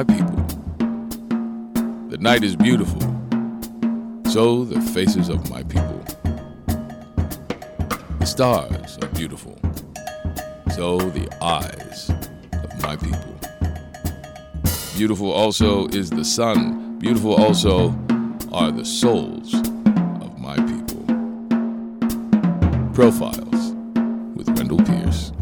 my people. The night is beautiful, so the faces of my people. The stars are beautiful, so the eyes of my people. Beautiful also is the sun. Beautiful also are the souls of my people. Profiles with Wendell Pierce.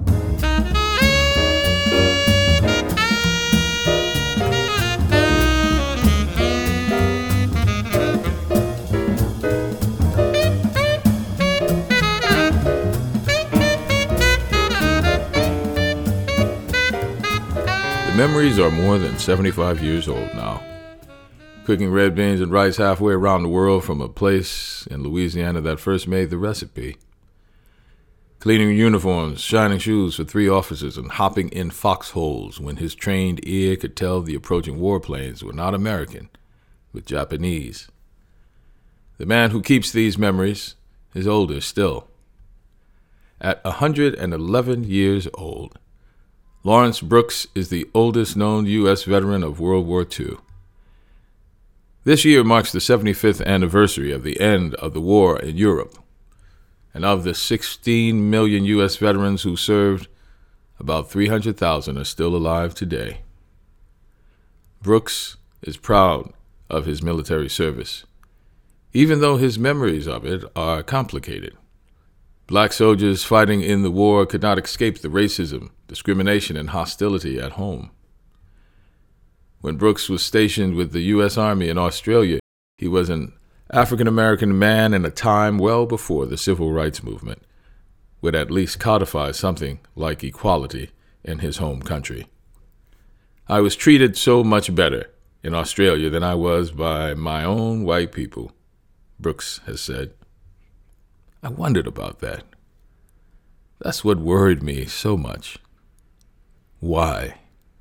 The memories are more than 75 years old now. Cooking red beans and rice halfway around the world from a place in Louisiana that first made the recipe. Cleaning uniforms, shining shoes for 3 officers, and hopping in foxholes when his trained ear could tell the approaching warplanes were not American, but Japanese. The man who keeps these memories is older still. At 111 years old, Lawrence Brooks is the oldest known U.S. veteran of World War II. This year marks the 75th anniversary of the end of the war in Europe, and of the 16 million U.S. veterans who served, about 300,000 are still alive today. Brooks is proud of his military service, even though his memories of it are complicated. Black soldiers fighting in the war could not escape the racism, discrimination, and hostility at home. When Brooks was stationed with the U.S. Army in Australia, he was an African-American man in a time well before the Civil Rights Movement would at least codify something like equality in his home country. I was treated so much better in Australia than I was by my own white people, Brooks has said. I wondered about that. That's what worried me so much. Why?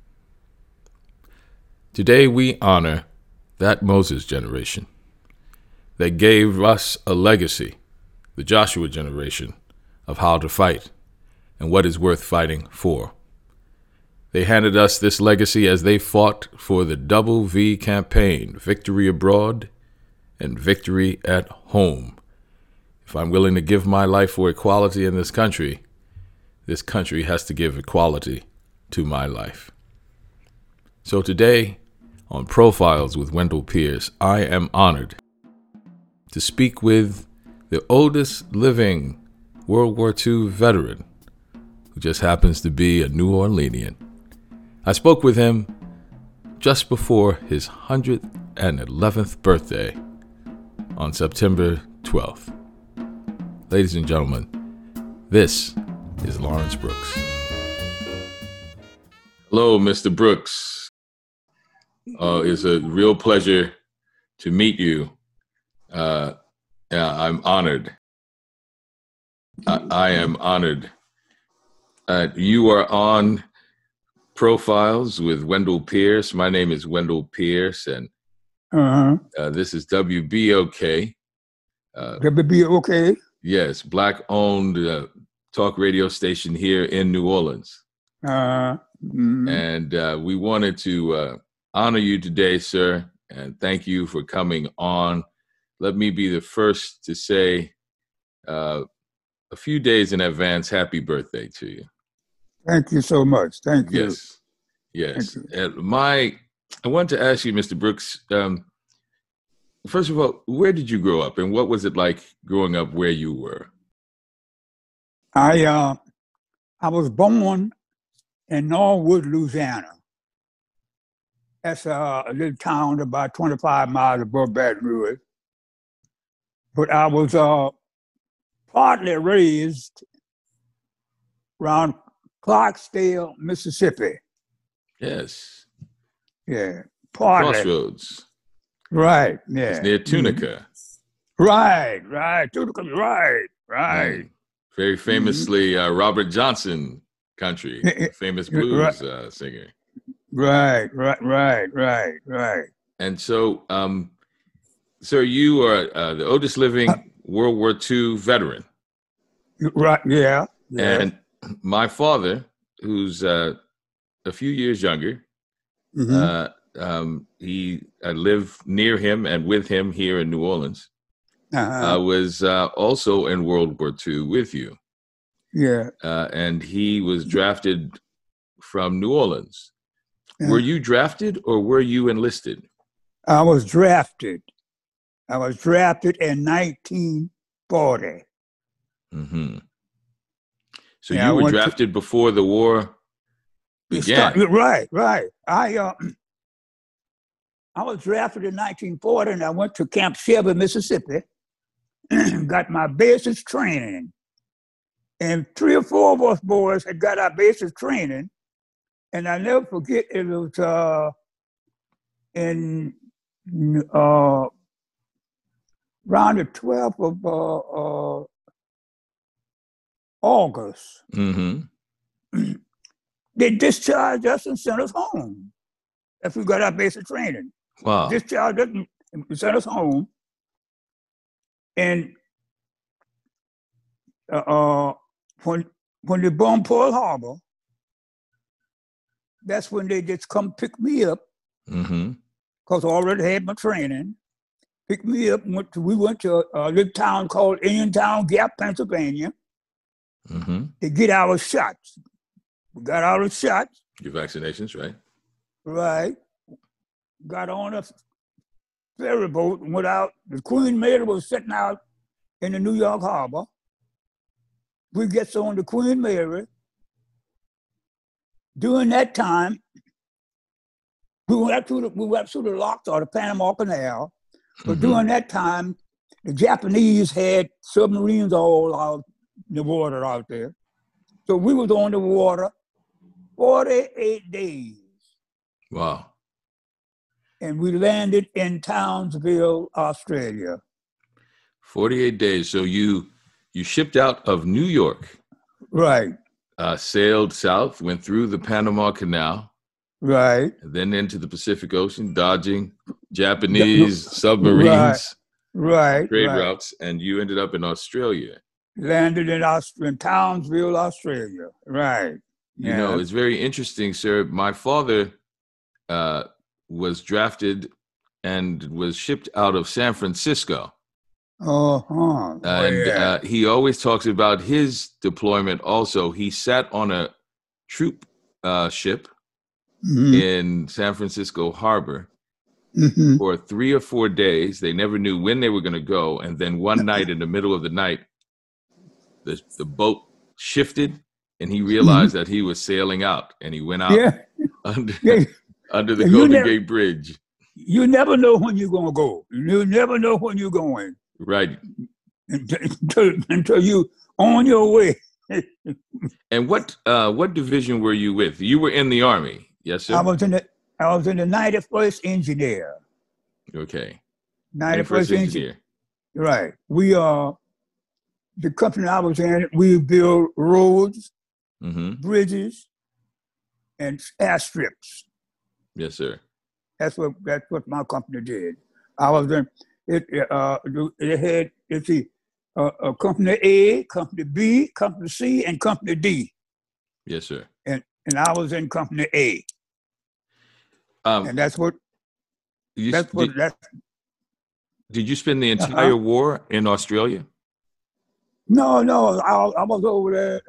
Today we honor that Moses generation that gave us a legacy, the Joshua generation, of how to fight and what is worth fighting for. They handed us this legacy as they fought for the Double V campaign, victory abroad and victory at home. If I'm willing to give my life for equality in this country has to give equality to my life. So today, on Profiles with Wendell Pierce, I am honored to speak with the oldest living World War II veteran, who just happens to be a New Orleanian. I spoke with him just before his 111th birthday on September 12th. Ladies and gentlemen, this is Lawrence Brooks. Hello, Mr. Brooks. It's a real pleasure to meet you. I'm honored. I am honored. You are on Profiles with Wendell Pierce. My name is Wendell Pierce, and this is WBOK. WBOK? Yes, Black-owned talk radio station here in New Orleans. And we wanted to honor you today, sir, and thank you for coming on. Let me be the first to say a few days in advance, happy birthday to you. Thank you so much. Thank you. Yes. Thank you. I wanted to ask you, Mr. Brooks, first of all, where did you grow up, and what was it like growing up where you were? I was born in Norwood, Louisiana. That's a little town about 25 miles above Baton Rouge. But I was partly raised around Clarksdale, Mississippi. Yes. Yeah, partly. Crossroads. Right, yeah. It's near Tunica. Right. Tunica, right. Very famously, Robert Johnson country, famous blues singer. Right. And so, sir, you are the oldest living World War II veteran. Right, yeah. And my father, who's a few years younger, I live near him and with him here in New Orleans. Uh-huh. Was also in World War II with you. Yeah. And he was drafted from New Orleans. Yeah. Were you drafted or were you enlisted? I was drafted. I was drafted in 1940. Mm-hmm. So Yeah, you were drafted before the war began. Right. I was drafted in 1940, and I went to Camp Shelby, Mississippi, got my basic training. And 3 or 4 of us boys had got our basic training. And I never forget, it was in around the 12th of August. Mm-hmm. They discharged us and sent us home after we got our basic training. Wow. Discharged us and sent us home. And when they bombed Pearl Harbor, that's when they just come pick me up, Mm-hmm. because I already had my training. Picked me up. We went to a little town called Indiantown Gap, Pennsylvania, Mm-hmm. to get our shots. We got our shots. Your vaccinations, right? Right. Got on a ferry boat and went out. The Queen Mary was sitting out in the New York Harbor. We get on the Queen Mary. During that time, we went through the locks or the Panama Canal. But Mm-hmm. during that time, the Japanese had submarines all out in the water out there. So we was on the water 48 days. Wow. And we landed in Townsville, Australia. 48 days. So you shipped out of New York. Right. Sailed south, went through the Panama Canal. Right. And then into the Pacific Ocean, dodging Japanese submarines. Right. Trade routes. And you ended up in Australia. Landed in Townsville, Australia. Right. You know, it's very interesting, sir. My father was drafted and was shipped out of San Francisco. Uh-huh. And he always talks about his deployment also. He sat on a troop ship in San Francisco Harbor for 3 or 4 days. They never knew when they were going to go. And then one night, in the middle of the night, the boat shifted and he realized that he was sailing out, and he went out under the Golden Gate Bridge. You never know when you're going to go. You never know when you're going. Right. Until you on your way. And what division were you with? You were in the Army, yes, sir? I was in the 91st Engineer. Okay. 91st Engineer. Right. We the company I was in, we build roads, bridges, and airstrips. Yes, sir. That's what my company did. I was in it had, let's see, Company A, Company B, Company C, and Company D. Yes, sir. And I was in Company A. And that's what. Did you spend the entire war in Australia? No. I was over there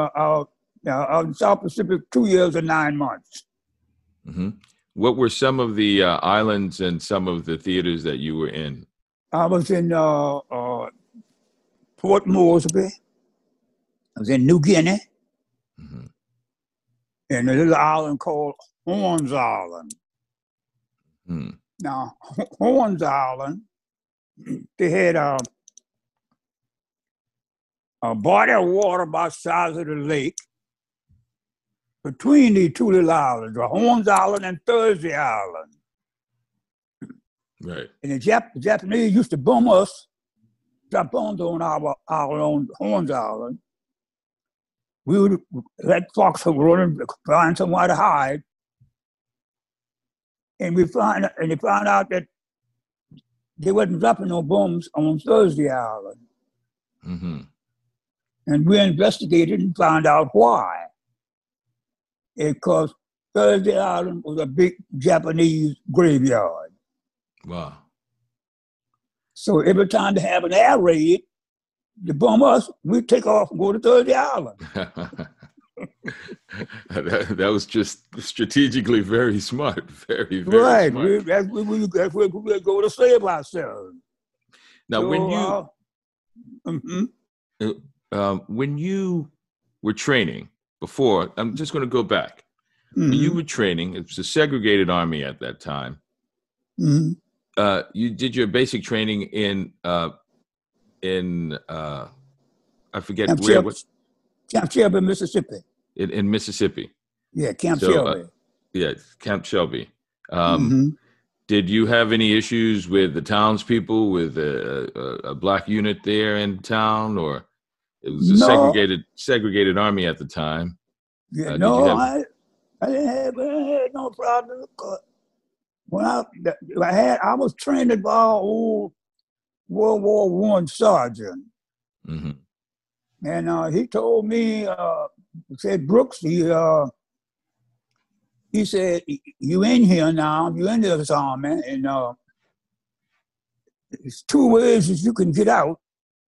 in South Pacific 2 years and 9 months. Mm-hmm. What were some of the islands and some of the theaters that you were in? I was in Port Moresby. I was in New Guinea. And a little island called Horns Island. Now, Horns Island, they had a body of water about the size of the lake between the two little islands, Horns Island and Thursday Island. Right. And the Japanese used to bomb us, drop bombs on our own Horns Island. We would let folks run and find somewhere to hide. And they found out that they wasn't dropping no bombs on Thursday Island. And we investigated and found out why. Because Thursday Island was a big Japanese graveyard. Wow. So every time they have an air raid, to bomb us, we take off and go to Thursday Island. that was just strategically very smart. Very, very Right. smart. That's where we go to save ourselves. Now, So, when you were training before, I'm just going to go back. mhm, When you were training, it was a segregated army at that time. mhm. You did your basic training in I forget Camp where. Shelby, Camp Shelby, Mississippi. In Mississippi. Yeah, Camp So, Shelby. yeah, Camp Shelby. Mhm. Did you have any issues with the townspeople, with a black unit there in town, or it was a No, segregated army at the time? yeah, Did you no, have? I didn't have no problem. When I was trained by an old World War I sergeant, Hmm. and he told me, said Brooks, he said, you in here now, you in this army, and there's two ways that you can get out.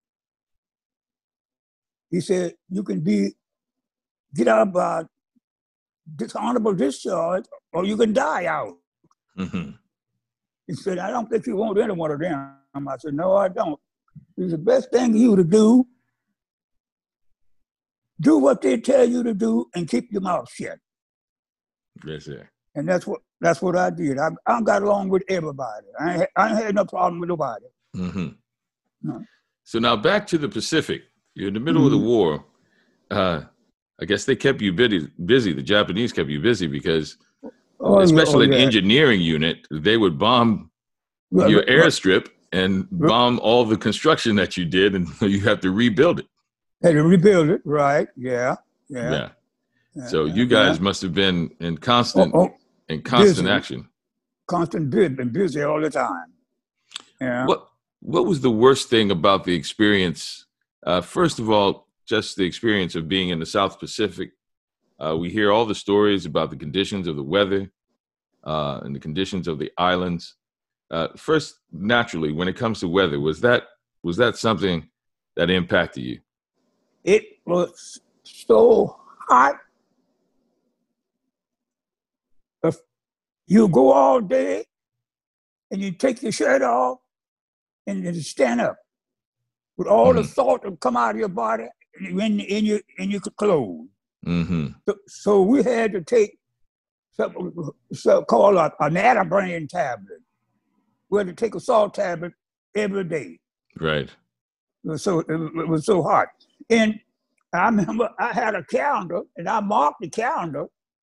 He said, you can get out by dishonorable discharge, or you can die out. Hmm. He said, I don't think you want any one of them. I said, no, I don't. It's the best thing you to do what they tell you to do and keep your mouth shut. Yes, sir. And that's what I did. I got along with everybody. I ain't had no problem with nobody. Hmm. No. So now back to the Pacific. You're in the middle of the Mhm. war. I guess they kept you busy. The Japanese kept you busy because, especially an yeah. engineering unit, they would bomb your airstrip and bomb all the construction that you did, and you have to rebuild it. Had to rebuild it, right? Yeah. Yeah. So you guys must have been in constant busy. action. Constant busy all the time. Yeah. What was the worst thing about the experience? First of all, just the experience of being in the South Pacific. We hear all the stories about the conditions of the weather and the conditions of the islands. First, naturally, when it comes to weather, was that something that impacted you? It was so hot. If you go all day and you take your shirt off and you stand up with all the salt that come out of your body in your clothes. Mm-hmm. So we had to take something called a natterbrain tablet. We had to take a salt tablet every day. Right. It was so hot. And I remember I had a calendar and I marked the calendar.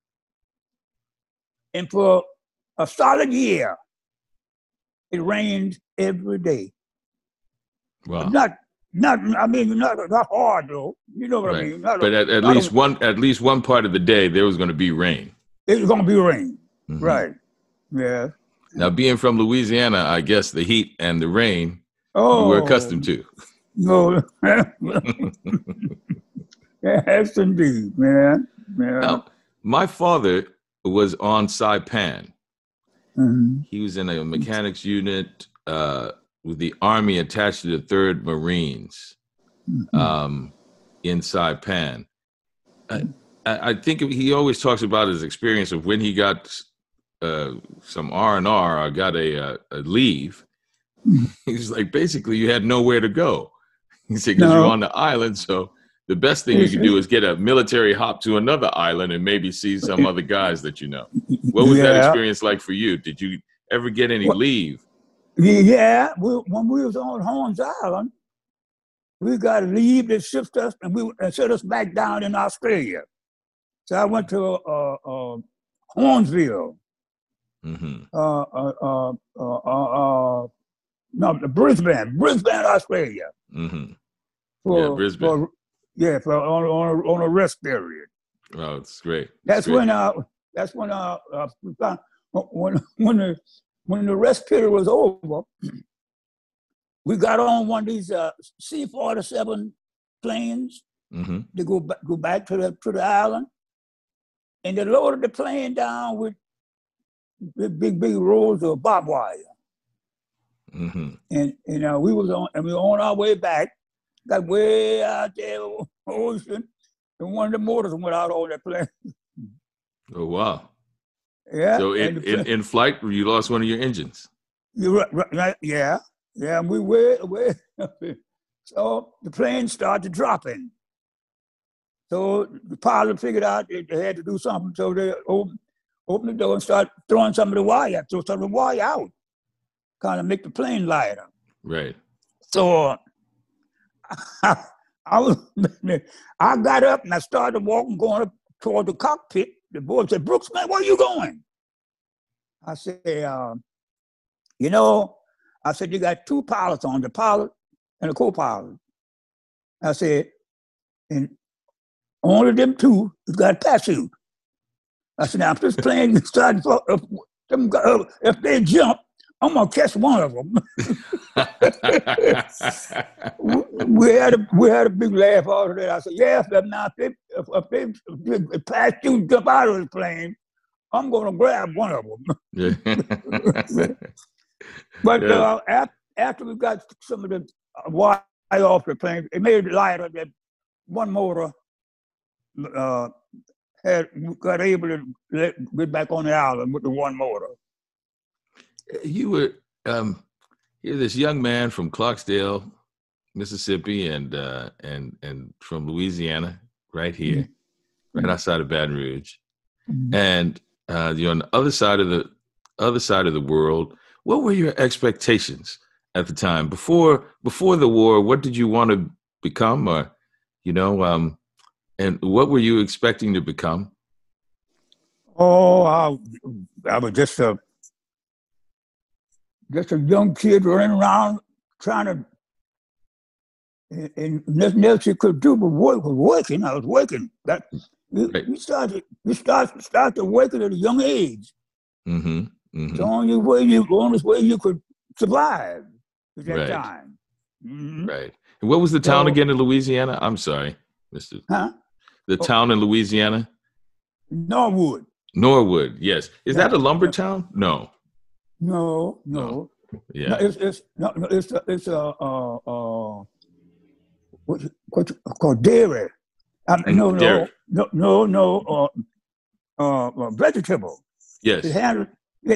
And for a solid year, it rained every day. Wow. Not hard though. You know what I mean? But at least one part of the day there was going to be rain. It was going to be rain. Mm-hmm. Right. Yeah. Now, being from Louisiana, I guess the heat and the rain you were accustomed to. No. Yes, indeed, man. Yeah. Now, my father was on Saipan. Mm-hmm. He was in a mechanics unit with the Army attached to the 3rd Marines in Saipan. I think he always talks about his experience of when he got some R&R or got a leave. He's like, basically, you had nowhere to go. He said, because you're on the island, so the best thing you can do is get a military hop to another island and maybe see some other guys that you know. What was that experience like for you? Did you ever get any leave? Yeah, when we was on Horns Island, we got a leave that shipped us and set us back down in Australia. So I went to Hornsville. Mm-hmm. Brisbane, Australia. Mm-hmm. Brisbane. For on a rest period. Oh, it's great. When the rest period was over, we got on one of these C-47 planes to go back to the island, and they loaded the plane down with big rolls of barbed wire. Mm-hmm. And we were on our way back, got way out there on the ocean, and one of the motors went out on that plane. Oh, wow. Yeah. So in flight, you lost one of your engines. You're right. Yeah. Yeah. We were up there. So the plane started dropping. So the pilot figured out they had to do something. So they opened the door and started throwing some of the wire, throw some of the wire out, kind of make the plane lighter. Right. So I got up and I started walking, going up toward the cockpit. The boy said, "Brooks, man, where are you going?" I said, I said, "You got two pilots on, the pilot and the co-pilot." I said, "And only them two has got a parachute." I said, "Now, if this plane started, if they jump, I'm going to catch one of them." we had a big laugh out of that. I said, "Yeah, if they parachute jump out of the plane, I'm going to grab one of them." But after we got some of the wire off the plane, it made it lighter. That one motor got able to get back on the island with the one motor. You were you're this young man from Clarksdale, Mississippi, and from Louisiana, right here, mm-hmm. right outside of Baton Rouge, mm-hmm. and you're on the other side of the world. What were your expectations at the time before the war? What did you want to become, or and what were you expecting to become? Oh, I was just a young kid running around trying to, and nothing else you could do but working. I was working. You started working at a young age. Mm-hmm. Mm-hmm. The only way you could survive at that time. Mm-hmm. Right. And what was the town again in Louisiana? I'm sorry, Mr. Huh? The town in Louisiana? Norwood. Norwood, yes. Is that a lumber town? No. No. Yeah. No, it's what's called dairy. Dairy. No. Vegetable. Yes. It had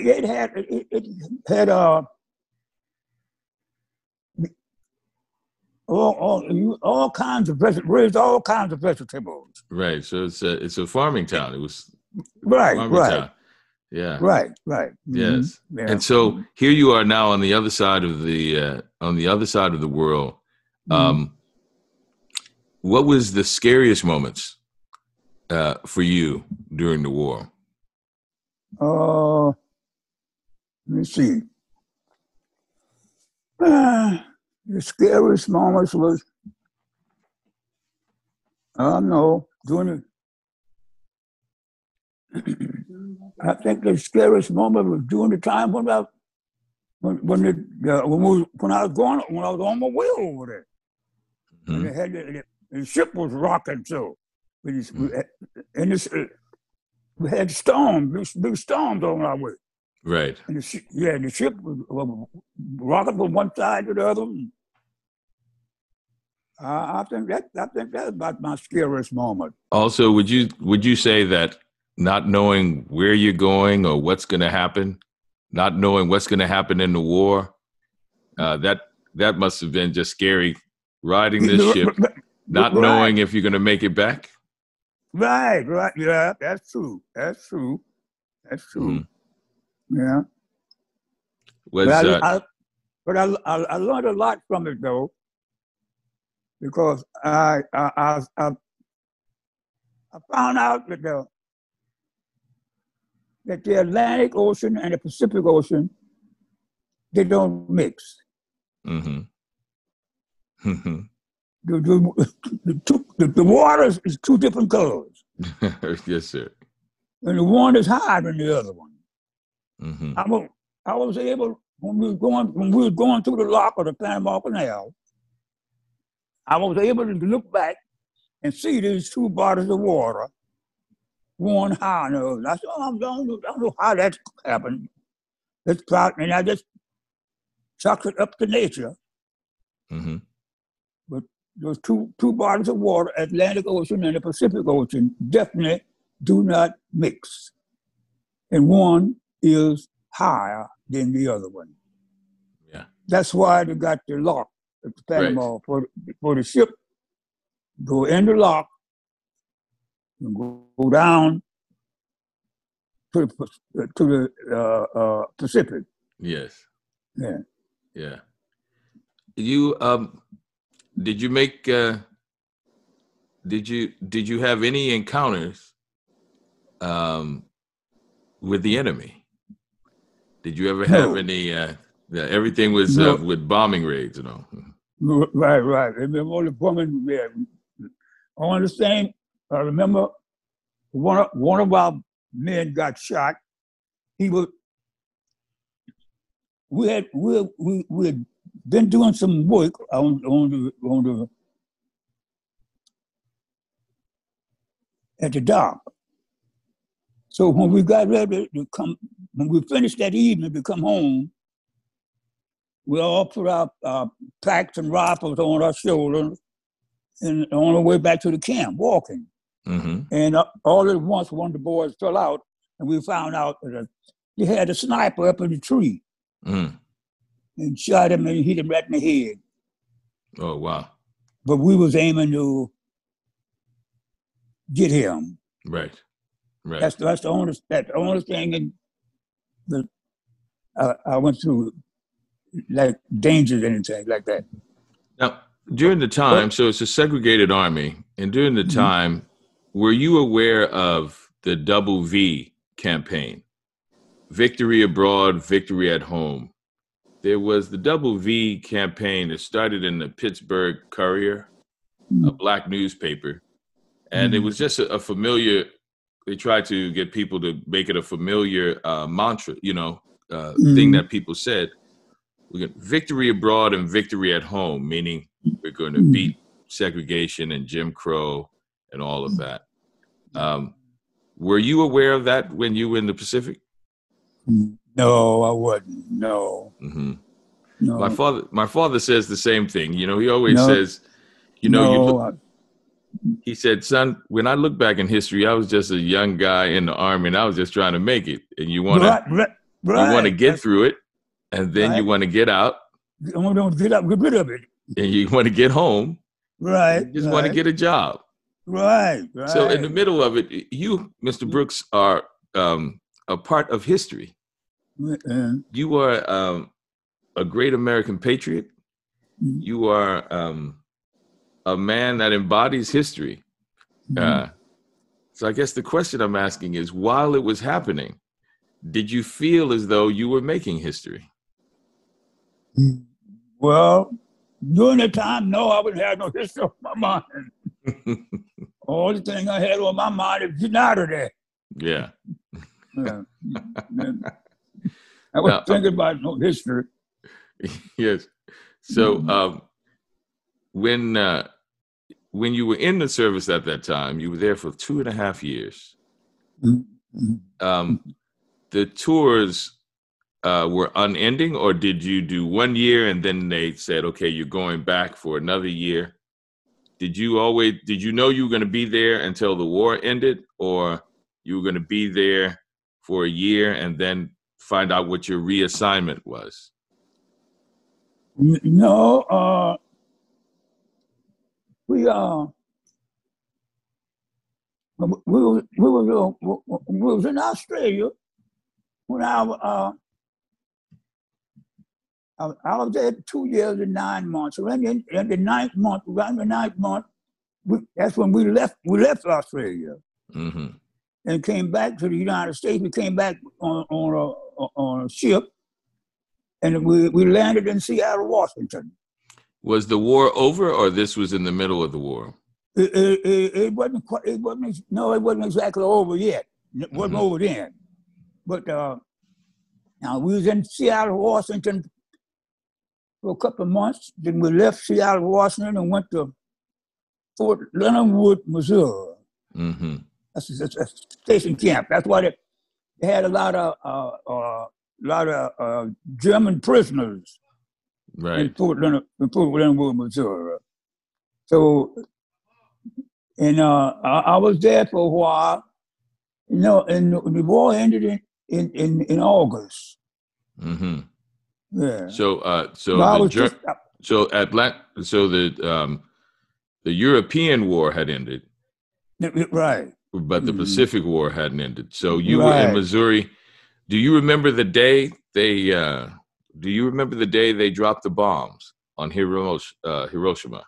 all kinds of raised all kinds of vegetables. Right. So it's a farming town. It was right. Town. Yeah. Right. Yes. Mm-hmm. Yeah. And so here you are now on the other side of the world. Mm-hmm. What was the scariest moments for you during the war? Let me see. The scariest moments was, during I think the scariest moment was during the time when I was on my way over there. Mm-hmm. And the ship was rocking, so we had storms, big storms on our way. Right. And the ship was rocking from one side to the other. I think that's about my scariest moment. Also, would you say that not knowing where you're going or what's going to happen, not knowing what's going to happen in the war, that must have been just scary, riding this ship, not knowing if you're going to make it back? Right. Yeah, that's true. Mm-hmm. Yeah. But I learned a lot from it, though, because I found out that the Atlantic Ocean and the Pacific Ocean, they don't mix. Mm-hmm. Mm-hmm. The water is two different colors. Yes, sir. And the one is higher than the other one. Mm-hmm. I was able, when we were going through the lock of the Panama Canal, I was able to look back and see these two bodies of water Warren Howard. I said, I don't know how that happened. It's probably, and I just chucked it up to nature. Mm-hmm. But those two bodies of water, Atlantic Ocean and the Pacific Ocean, definitely do not mix. And one is higher than the other one. Yeah. That's why they got the lock at the Panama for the ship. Go in the lock and go down to the Pacific. Yes. Yeah. Yeah. You did you make did you have any encounters with the enemy? Did you ever have any everything was with bombing raids and all? Right. I remember the bombing. On the same, I remember one of our men got shot. We had been doing some work on the at the dock. So when we got ready to come, when we finished that evening to come home, we all put our packs and rifles on our shoulders and on our way back to the camp, walking. Mm-hmm. And all at once, one of the boys fell out, and we found out that he had a sniper up in the tree. Mm. And shot him and hit him right in the head. Oh, wow. But we was aiming to get him. Right. That's the only thing that I went through, like dangers and anything like that. Now, during the time, so it's a segregated army, and during the time, were you aware of the Double V campaign? Victory abroad, victory at home. There was the Double V campaign that started in the Pittsburgh Courier, a black newspaper. And it was just a familiar, they tried to get people to make it a familiar mantra, thing that people said. We got victory abroad and victory at home, meaning we're going to beat segregation and Jim Crow and all of that. Were you aware of that when you were in the Pacific? No, I wasn't. No. Mm-hmm. No. My father says the same thing. He always says, he said, son, when I look back in history, I was just a young guy in the army and I was just trying to make it. And you want to get through it. And then you want to get out. You don't get rid of it. And you want to get home. Right. You just want to get a job. Right. So in the middle of it, you, Mr. Brooks, are a part of history. You are a great American patriot. You are a man that embodies history. So I guess the question I'm asking is, while it was happening, did you feel as though you were making history? Well, during the time, no, I wouldn't have no history on my mind. All the thing I had on my mind is getting out of there. Yeah. I was thinking about no history. Yes. So when you were in the service at that time, you were there for 2.5 years. The tours were unending, or did you do 1 year and then they said, okay, you're going back for another year? Did you know you were going to be there until the war ended, or you were going to be there for a year and then find out what your reassignment was? No, we was in Australia when I was there 2 years and 9 months. So in the ninth month, around the ninth month, that's when we left Australia and came back to the United States. We came back on a ship, and we landed in Seattle, Washington. Was the war over, or this was in the middle of the war? It wasn't quite. It wasn't exactly over yet. It wasn't over then. But now we was in Seattle, Washington for a couple of months. Then we left Seattle, Washington, and went to Fort Leonard Wood, Missouri. That's a station camp. That's why they had a lot of German prisoners Right. in Fort Leonard Wood, Missouri. So, and I was there for a while. And the war ended in August. Mm-hmm. Yeah. So, But I was just the European War had ended, right. but the Mhm. Pacific War hadn't ended. So you were in Right. Missouri. Do you remember the day they? Do you remember the day they dropped the bombs on Hiroshima?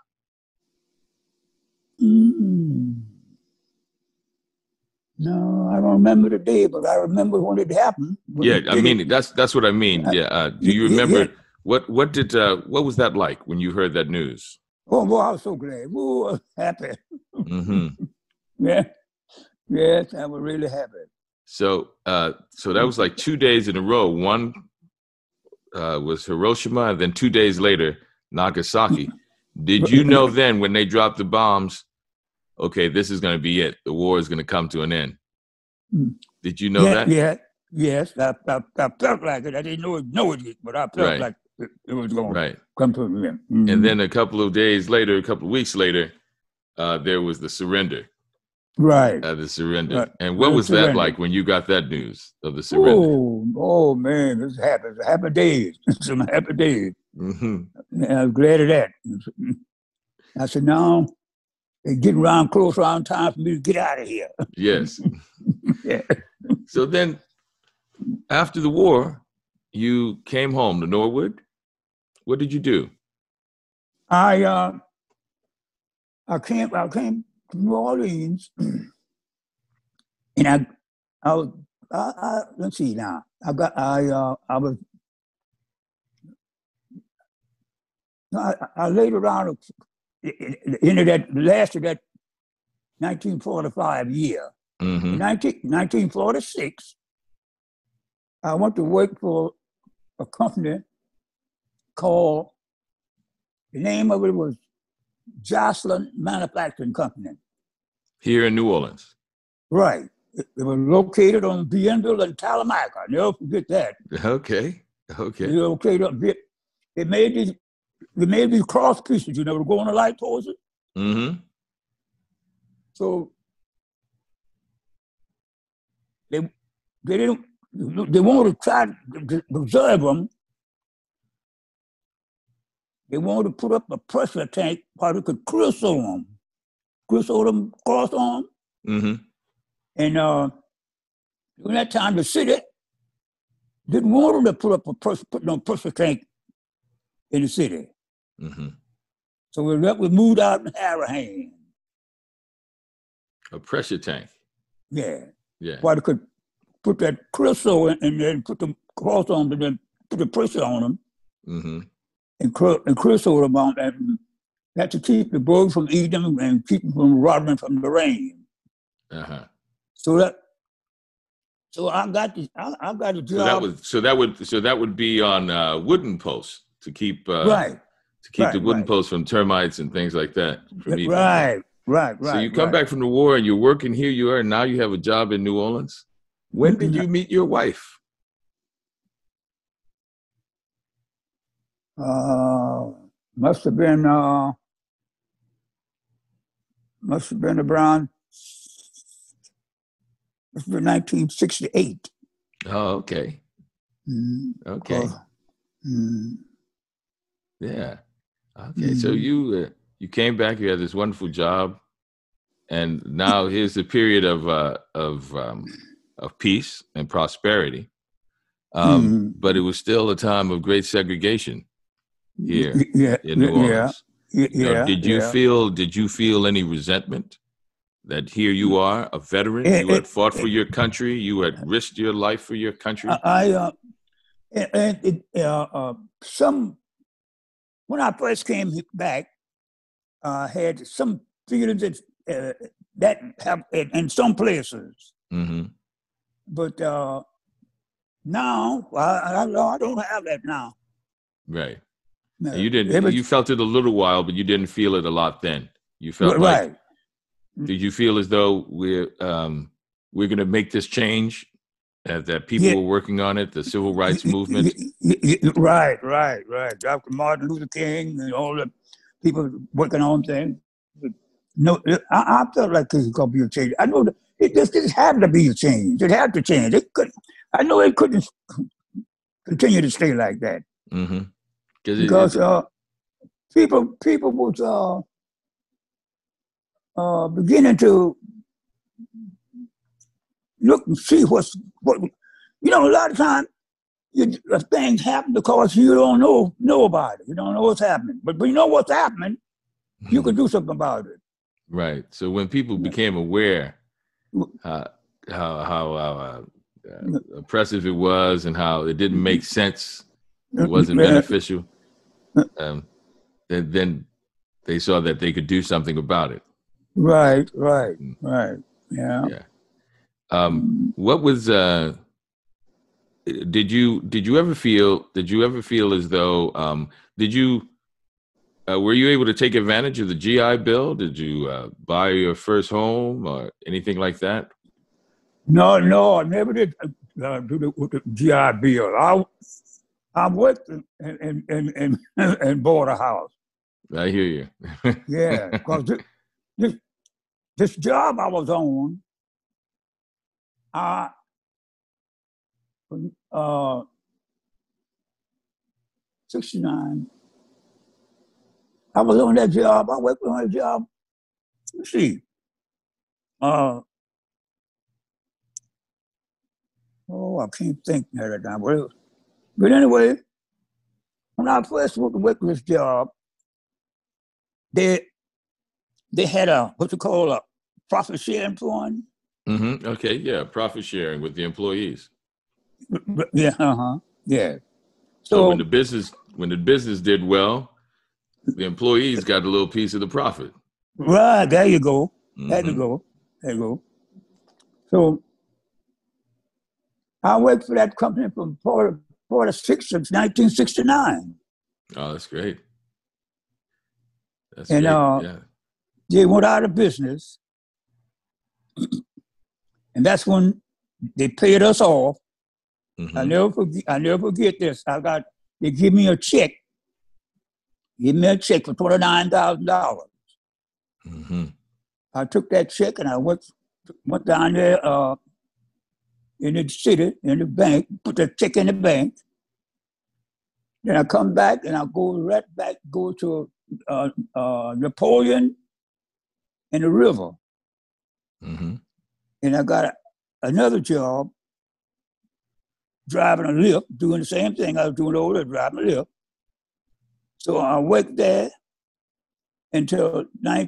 Mm. No, I don't remember the day, but I remember when it happened. When Yeah, it I did it. mean that's what I mean. Yeah. Do you Yeah. remember what was that like when you heard that news? Oh, boy, I was so glad. Oh, I was happy. Mm-hmm. Yeah. Yes, I was really happy. So that was like 2 days in a row. One was Hiroshima, and then 2 days later, Nagasaki. Did you know then when they dropped the bombs, okay, this is going to be it. The war is going to come to an end. Did you know that? Yeah. Yes, I felt like it. I didn't know it, but I felt Right, like it was going to right. come to an end. And then Mhm. a couple of weeks later, there was the surrender. Right. The surrender. Right. And what Well, was that surrender. like when you got that news of the surrender? Oh man, it's happy. It's happy days. Some happy days. Mm-hmm. Yeah, I'm glad of that. I said, now it's getting around close around time for me to get out of here. Yes. Yeah. So then, after the war, you came home to Norwood. What did you do? I uh I came to New Orleans and I was let's see now. I was I laid around into that last of that 1945 year. In Mm-hmm. 1946, I went to work for a company called, the name of it was Jocelyn Manufacturing Company. Here in New Orleans. Right. It was located on Bienville and Talamanca. I'll never forget that. Okay. It Okay. was located up there. They made these cross pieces, to go on the light poles. Mm-hmm. So they didn't they wanted to try to preserve them. They wanted to put up a pressure tank where they could creosote them cross on. Mm-hmm. And during that time, the city didn't want them to put no pressure tank in the city. Mm-hmm. So we moved out in Harahan. A pressure tank. Yeah. Yeah. Where they could put that creosote and then put the cross on them, and then put the pressure on them Mm-hmm. and creosote them on them. That to keep the bugs from eating them and keep them from rotting from the rain. Uh-huh. So I got the So that job. was that would be on wooden posts to keep Right. the wooden posts from termites and things like that from eating them. So you come Right. back from the war and you're working here. You are, and now you have a job in New Orleans. When did you meet your wife? Must have been around. Must have been 1968. Oh, okay. Mm, Okay. mm, Yeah. Okay. So you came back. You had this wonderful job, and now here's the period of peace and prosperity. But it was still a time of great segregation here in New Orleans. Did you feel any resentment that here you are, a veteran, you had fought for your country, you had risked your life for your country? When I first came back, I had some feelings that have in some places, Mm-hmm. but now I don't have that now. Right. No, You didn't. You felt it a little while, but you didn't feel it a lot then. You felt like right. Did you feel as though we're going to make this change? That people Yeah, were working on it, the civil rights movement. right. Dr. Martin Luther King and all the people working on things. No, I felt like this was going to be a change. I know that it just had to be a change. It had to change. It could. I know it couldn't continue to stay like that Mm-hmm. because people was beginning to look and see what. A lot of times things happen because you don't know about it. You don't know what's happening, but you know what's happening. You can do something about it. Right. So when people became aware how oppressive it was and how it didn't make sense, it wasn't beneficial, then they saw that they could do something about it. Right. Yeah. What was? Did you ever feel as though were you able to take advantage of the GI Bill? Did you buy your first home or anything like that? No, I never did do the GI Bill. I worked and bought a house. I hear you. Yeah, because this job I was on, uh, 69. I was on that job. I worked on that job. Let's see. I can't think at it now. But anyway, when I first worked this job, they had what you call a profit sharing fund. Mm-hmm. Okay, yeah, profit sharing with the employees. Yeah, yeah. So when the business did well, the employees got a little piece of the profit. Right, there you go. Mm-hmm. There you go. So I worked for that company from 46 to 1969. Oh, that's great. And yeah. They went out of business. And that's when they paid us off. Mm-hmm. I never forget this. They give me a check. Give me a check for $29,000. Mm-hmm. I took that check and I went down there in the city, in the bank, put the check in the bank. Then I come back and I go to Napoleon and the river. Mm-hmm. And I got another job driving a lift, doing the same thing I was doing over there, driving a lift. So I worked there until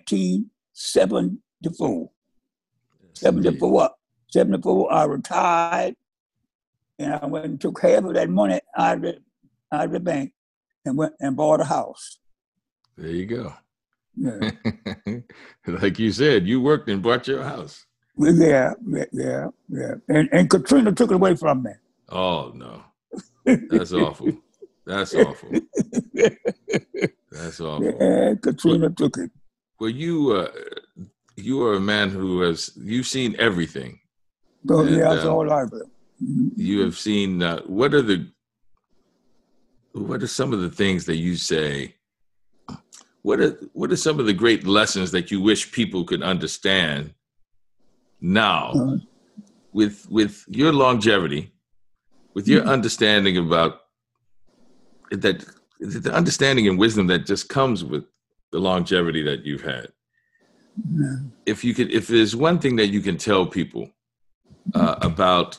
1974. Yes, 74, I retired, and I went and took half of that money out of the bank and went and bought a house. There you go. Yeah. Like you said, you worked and bought your house. Yeah. And Katrina took it away from me. Oh, no. That's awful. That's awful. That's awful. Yeah, Katrina took it. Well, you are a man you've seen everything. Oh, yeah, that's all I do. You have seen, what are some of the things that you say, what are some of the great lessons that you wish people could understand now with your longevity, with your understanding about that, the understanding and wisdom that just comes with the longevity that you've had? Yeah. If there's one thing that you can tell people about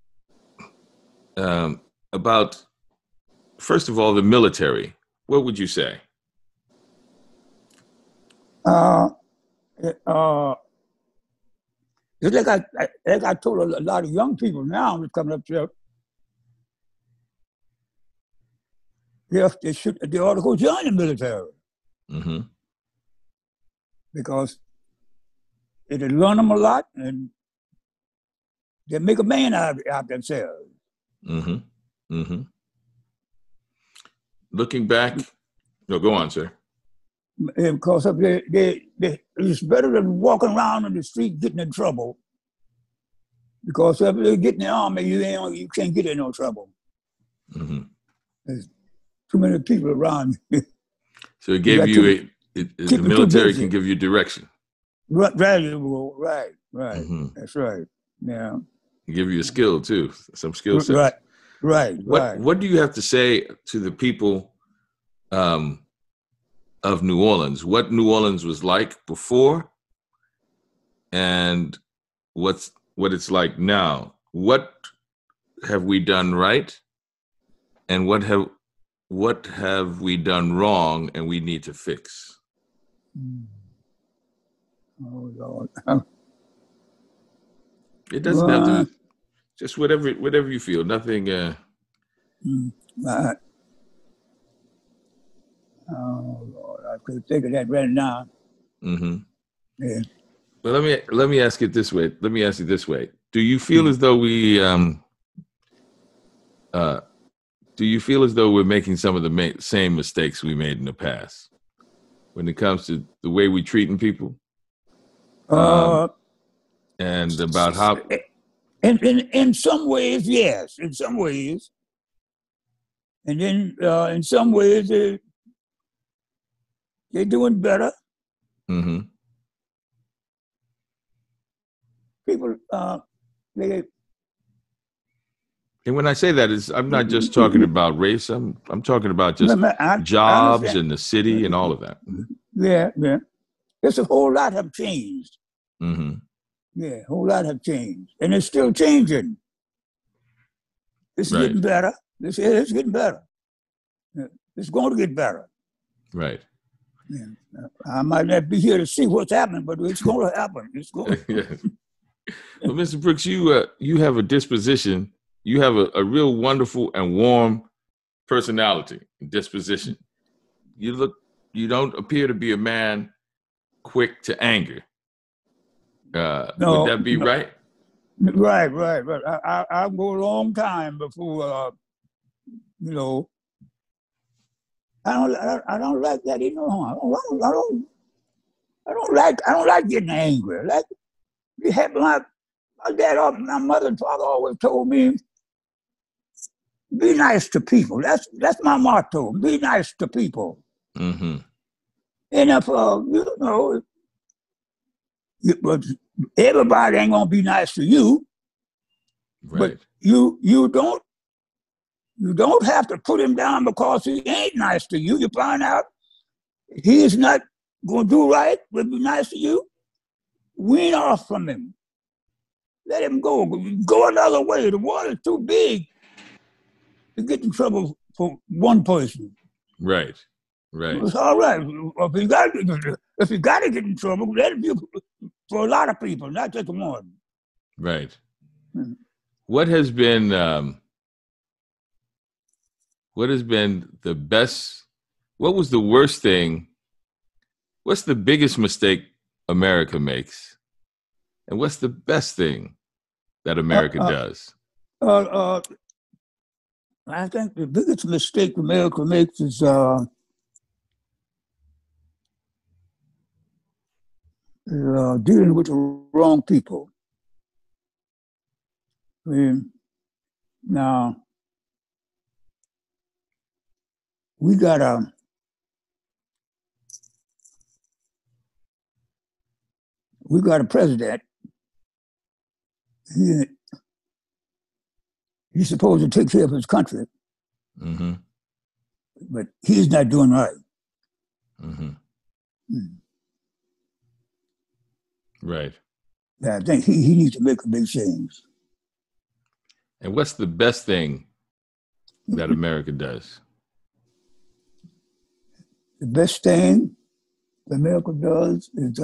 first of all, the military, what would you say? It's like I told a lot of young people now who's coming up here, they ought to go join the military. Mm-hmm. Because it'll learn them a lot and they make a man out of themselves. Mm-hmm. Mm-hmm. Looking back, no, go on, sir. because of it's better than walking around in the street getting in trouble. Because if you get in the army, you can't get in no trouble. Mm-hmm. There's too many people around. So it gave you the military can give you direction. Valuable, right. Mm-hmm. That's right. Yeah. Give you a skill too, some skill sets. Right. What do you have to say to the people of New Orleans? What New Orleans was like before, and what it's like now? What have we done right, and what have we done wrong, and we need to fix? Oh Lord. It doesn't have to be just whatever you feel. Nothing. Right. Oh Lord, I could think of that right now. Mm-hmm. Yeah. Well, let me ask it this way. Let me ask it this way. Do you feel as though we do you feel as though we're making some of the same mistakes we made in the past when it comes to the way we're treating people? And about how... In some ways, yes. In some ways. And then in some ways, they're doing better. Mm-hmm. People, and when I say that, I'm not just talking about race. I'm talking about just jobs in the city and all of that. Yeah. There's a whole lot have changed. Mm-hmm. Yeah, a whole lot have changed. And it's still changing. It's getting better. It's getting better. It's going to get better. Right. Yeah. I might not be here to see what's happening, but it's going to happen. It's going to. Yes. Well, Mr. Brooks, you have a disposition. You have a real wonderful and warm personality and disposition. You don't appear to be a man quick to anger. No, would that be right? Right. I go a long time before, I don't like that. I don't like getting angry. Like you have my dad, my mother and father always told me, be nice to people. That's my motto. Be nice to people. Mm-hmm. And if but everybody ain't gonna be nice to you. Right. But you don't have to put him down because he ain't nice to you. You find out he is not gonna do right, but be nice to you. Wean off from him. Let him go. Go another way. The water's too big to get in trouble for one person. Right. It's all right. If you got to get in trouble, let it be for a lot of people, not just one. Right. Mm-hmm. What has been the best? What was the worst thing? What's the biggest mistake America makes? And what's the best thing that America does? I think the biggest mistake America makes is dealing with the wrong people. Now, we got a president. He's supposed to take care of his country, mm-hmm. but he's not doing right. Mm-hmm. Right. Yeah, I think he needs to make a big change. And what's the best thing that America does? The best thing America does is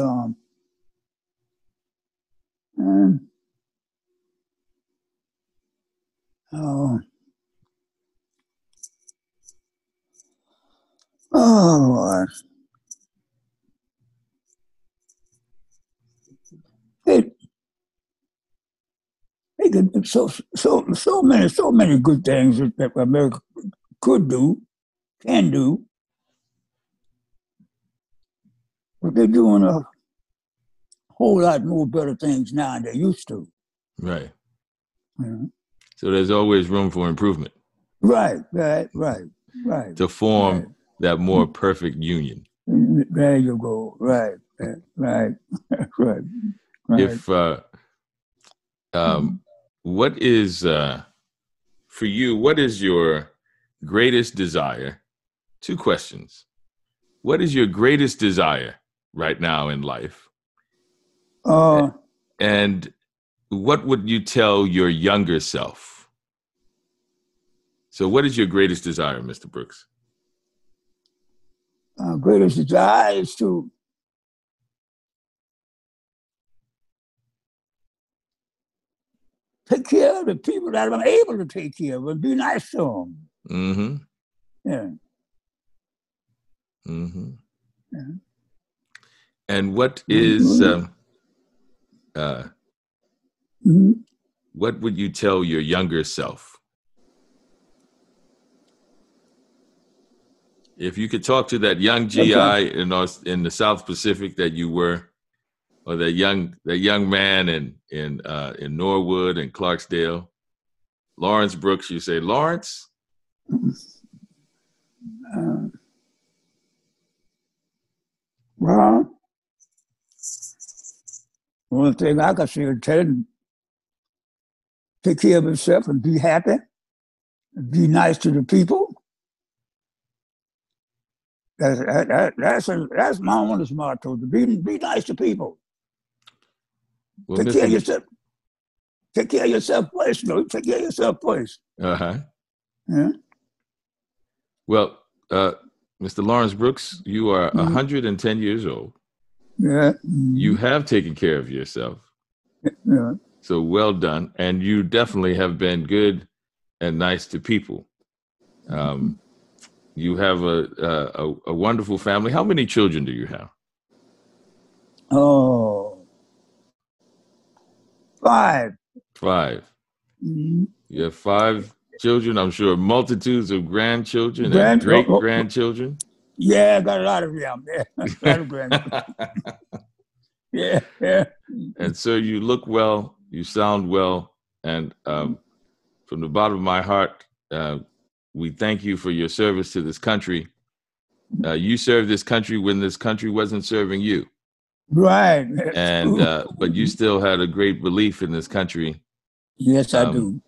so many good things that America can do. But they're doing a whole lot more better things now than they used to. Right. Yeah. So there's always room for improvement. Right. To form that more perfect union. There you go. Right. Right. If what is for you? What is your greatest desire? 2 questions. What is your greatest desire right now in life? And what would you tell your younger self? So what is your greatest desire, Mr. Brooks? Greatest desire is to take care of the people that I'm able to take care of and be nice to them. Mm-hmm. Yeah. Mm-hmm. Yeah. And what is what would you tell your younger self? If you could talk to that young GI in the South Pacific that you were, or that young man in Norwood and Clarksdale, Lawrence Brooks, you say, Lawrence? Well, one thing I can say is tell him, take care of himself and be happy, and be nice to the people. That's my only motto, to be nice to people. Well, take care of yourself. Take care of yourself first. No, take care of yourself first. Uh-huh. Yeah. Well, Mr. Lawrence Brooks, you are 110 years old. Yeah. You have taken care of yourself. Yeah. So well done. And you definitely have been good and nice to people. You have a wonderful family. How many children do you have? Oh, 5. 5. Mm-hmm. You have 5 children. I'm sure multitudes of grandchildren and great grandchildren. Yeah, I got a lot of them. Yeah, a lot of grandchildren. Yeah. And so you look well, you sound well, and from the bottom of my heart, we thank you for your service to this country. You served this country when this country wasn't serving you. Right. And but you still had a great belief in this country. Yes, I do.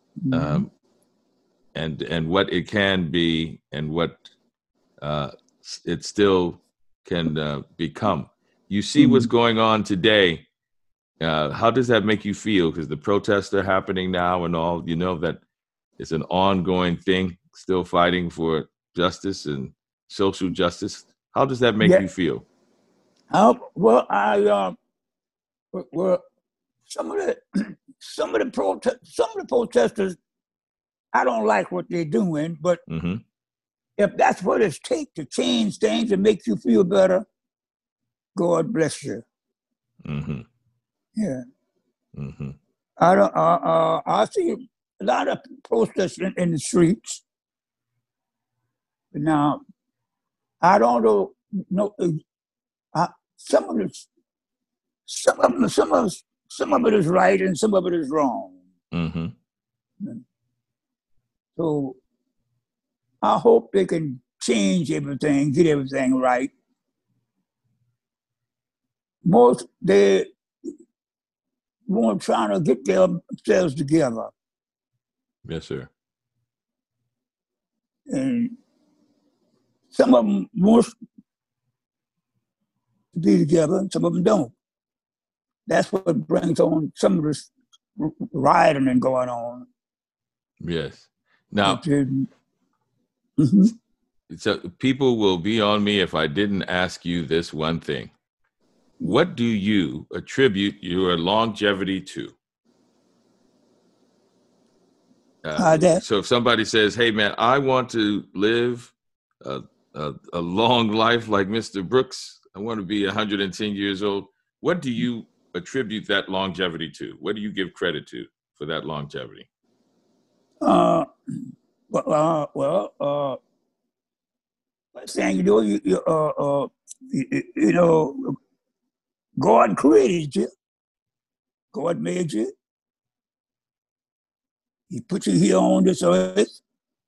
And what it can be, and what it still can become. You see what's going on today. How does that make you feel? Because the protests are happening now and all, you know, that it's an ongoing thing, still fighting for justice and social justice. How does that make you feel? Well, some of the protesters, I don't like what they're doing, but if that's what it takes to change things and make you feel better, God bless you. Mm-hmm. Yeah. Mm-hmm. I see a lot of protests in the streets. But now, I don't know. Some of it is right and some of it is wrong. Mm-hmm. So I hope they can change everything, get everything right. Most they won't trying to get themselves together. Yes, sir. And some of them want to be together, and some of them don't. That's what brings on some of this rioting and going on. Yes. Now, so people will be on me if I didn't ask you this one thing. What do you attribute your longevity to? So if somebody says, hey, man, I want to live a long life like Mr. Brooks, I want to be 110 years old, what do you attribute that longevity to? What do you give credit to for that longevity? Like saying, you know, God created you. God made you. He put you here on this earth.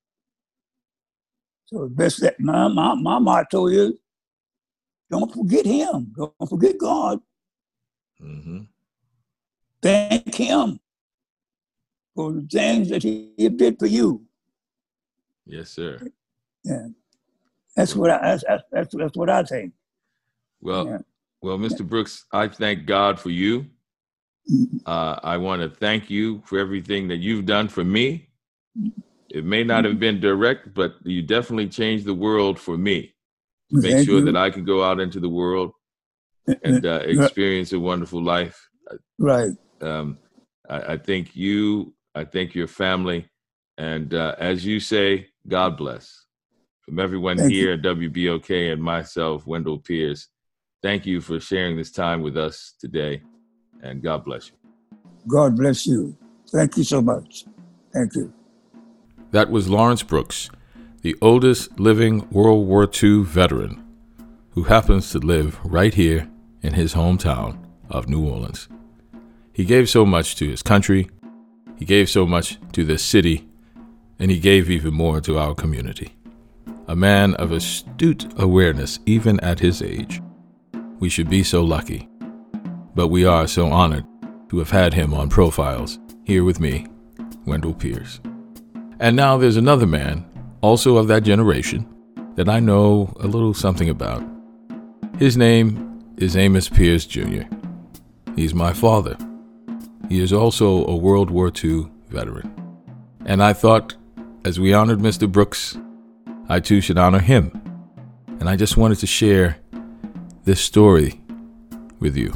So best that my motto is, don't forget him. Don't forget God. Mm-hmm. Thank him for the things that he did for you. Yes, sir. Yeah. That's what I think. Well, Yeah. well, Mr. Brooks, I thank God for you. I want to thank you for everything that you've done for me. It may not have been direct, but you definitely changed the world for me to make Thank sure you. that I can go out into the world and experience a wonderful life. Right. I thank you. I thank your family. And as you say, God bless. From everyone Thank here you. at WBOK and myself, Wendell Pierce, thank you for sharing this time with us today. And God bless you. God bless you. Thank you so much. Thank you. That was Lawrence Brooks, the oldest living World War II veteran who happens to live right here in his hometown of New Orleans. He gave so much to his country, he gave so much to this city, and he gave even more to our community. A man of astute awareness even at his age. We should be so lucky, but we are so honored to have had him on Profiles here with me, Wendell Pierce. And now there's another man, also of that generation, that I know a little something about. His name is Amos Pierce Jr. He's my father. He is also a World War II veteran. And I thought, as we honored Mr. Brooks, I too should honor him. And I just wanted to share this story with you.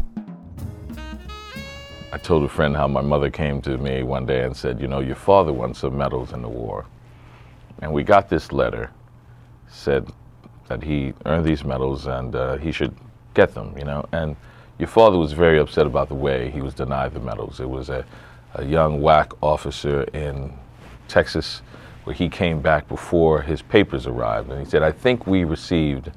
I told a friend how my mother came to me one day and said, you know, your father won some medals in the war. And we got this letter, said that he earned these medals and he should get them, you know. And your father was very upset about the way he was denied the medals. It was a young WAC officer in Texas where he came back before his papers arrived. And he said, I think we received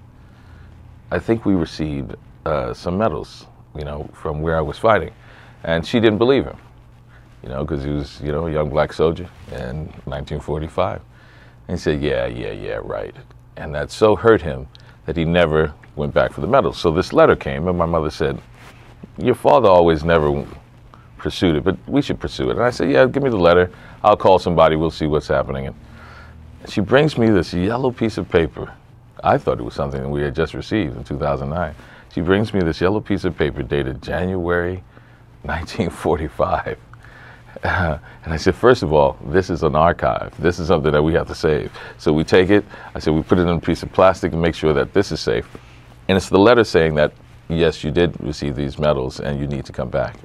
some medals, you know, from where I was fighting. And she didn't believe him, you know, because he was, you know, a young black soldier in 1945. And he said, yeah, right. And that so hurt him that he never went back for the medals. So this letter came, and my mother said, your father always never pursued it, but we should pursue it. And I said, yeah, give me the letter. I'll call somebody. We'll see what's happening. And she brings me this yellow piece of paper. I thought it was something that we had just received in 2009. She brings me this yellow piece of paper dated January 1945. And I said, first of all, this is an archive. This is something that we have to save. So we take it. I said, we put it in a piece of plastic and make sure that this is safe. And it's the letter saying that, yes, you did receive these medals and you need to come back.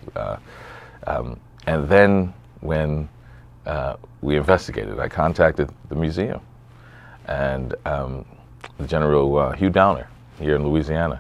And then when we investigated, I contacted the museum and General Hugh Downer here in Louisiana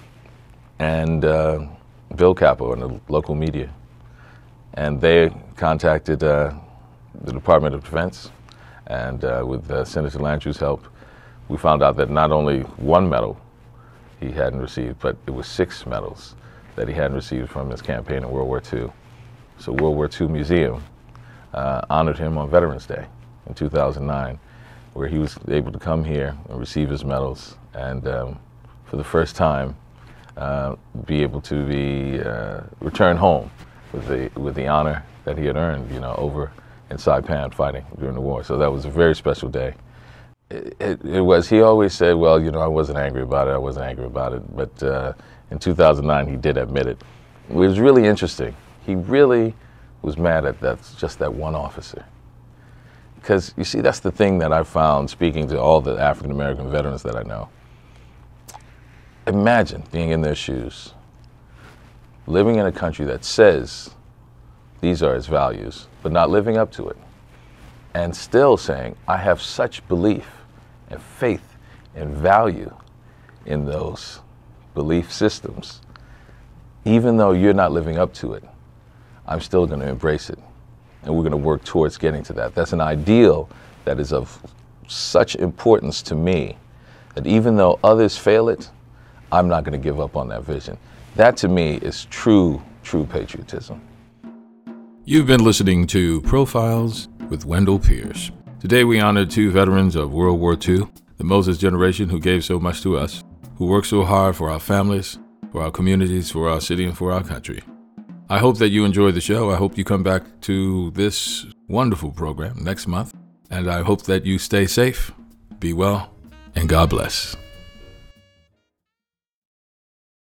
and Bill Capo and the local media. And they contacted the Department of Defense, and with Senator Landrieu's help, we found out that not only one medal he hadn't received, but it was 6 medals that he hadn't received from his campaign in World War II. So World War II Museum honored him on Veterans Day in 2009, where he was able to come here and receive his medals, and for the first time be able to be returned home with the honor that he had earned, you know, over in Saipan fighting during the war. So that was a very special day. It was, he always said, well, you know, I wasn't angry about it. But in 2009, he did admit it. It was really interesting. He really was mad at just that one officer. Because, you see, that's the thing that I found speaking to all the African-American veterans that I know. Imagine being in their shoes, living in a country that says these are its values, but not living up to it. And still saying, I have such belief and faith and value in those belief systems. Even though you're not living up to it, I'm still going to embrace it. And we're going to work towards getting to that. That's an ideal that is of such importance to me that even though others fail it, I'm not going to give up on that vision. That to me is true patriotism. You've been listening to Profiles with Wendell Pierce. Today we honored two veterans of World War II, the Moses generation who gave so much to us, who worked so hard for our families, for our communities, for our city, and for our country. I hope that you enjoy the show. I hope you come back to this wonderful program next month. And I hope that you stay safe, be well, and God bless.